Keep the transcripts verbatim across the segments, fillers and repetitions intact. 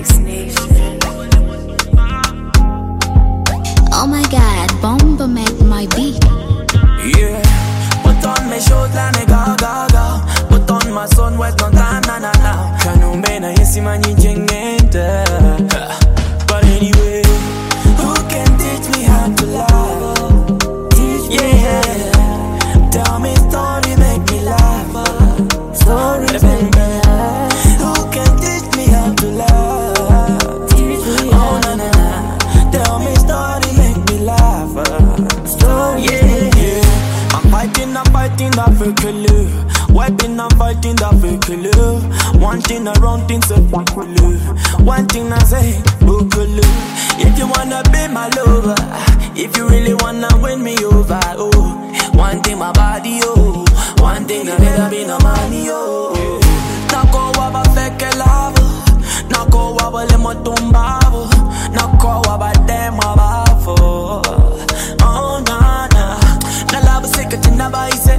Rex Nation. Oh my God, Bomba make my beat. Yeah, put on my shoes like me go go go. Put on my sun wet no time na na na. Kanu mena yesi mani jengente. But anyway, who can teach me how to love? Teach me, yeah. Tell me story, make me laugh. Stories make me laugh. Who can teach me how to love? Teach me, oh na na na. Tell me story, make me laugh. Story, yeah, yeah. I'm fighting, I'm fighting that for killer. Wiping, I'm fighting that for killer. One thing around things that fuck killer. One thing I say, oh killer. If you wanna be my lover, if you really wanna win me over, oh. One thing my body, oh. One thing I better be no money, oh. Nako waba feke love. Nako waba le motumbavo. Nako waba dem wabafo. Oh na na. Na love seka tina baise.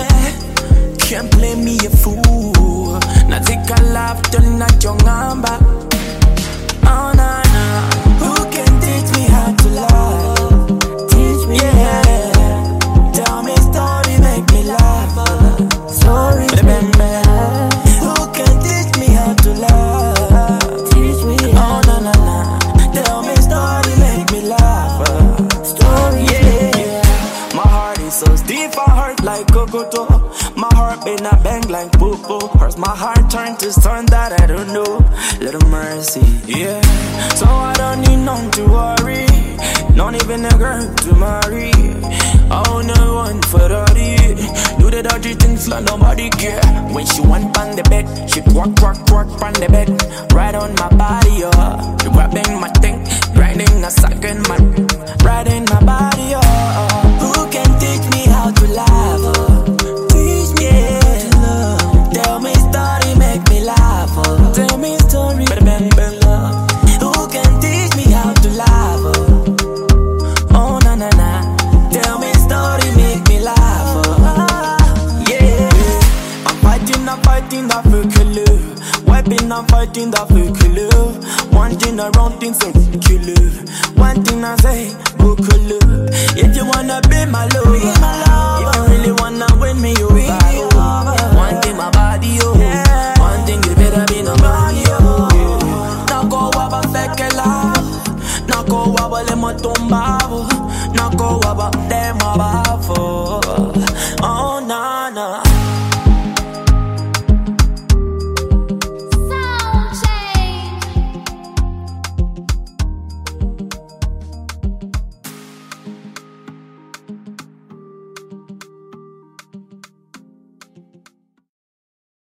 Can't play me a fool. Na take a laugh turn not your number. Oh na na. Who can teach me how to love? Teach me, yeah. Tell me story, make me laugh. Story, make me laugh. Who can teach me how to love? Teach me, oh na na na. Tell me story, make me laugh. Story, yeah. My heart is so deep, I hurt like Kokoto. My heart been a bang like poo-poo. Hurts my heart turned to stone that I don't know. Little mercy, yeah. So I don't need none to worry. Not even a girl to marry. Oh, no one for dirty. Do the dirty things like nobody care. When she want on the bed, she twerk, twerk, twerk on the bed. Right on my body, oh. She grabbing my thing, grinding a sucking my, right in my body, oh. Who can teach me how to love, oh? Tell me story, make me laugh. Oh. Tell me story, bang bang bang love. Who can teach me how to laugh? Oh, oh na na na. Tell me story, make me laugh. Oh. Yeah, I'm fighting, I'm fighting that for killer. Wiping, I'm fighting that for killer. One thing around things so killer. One thing I say, oh killer. If you wanna be my love, if you really wanna win me over.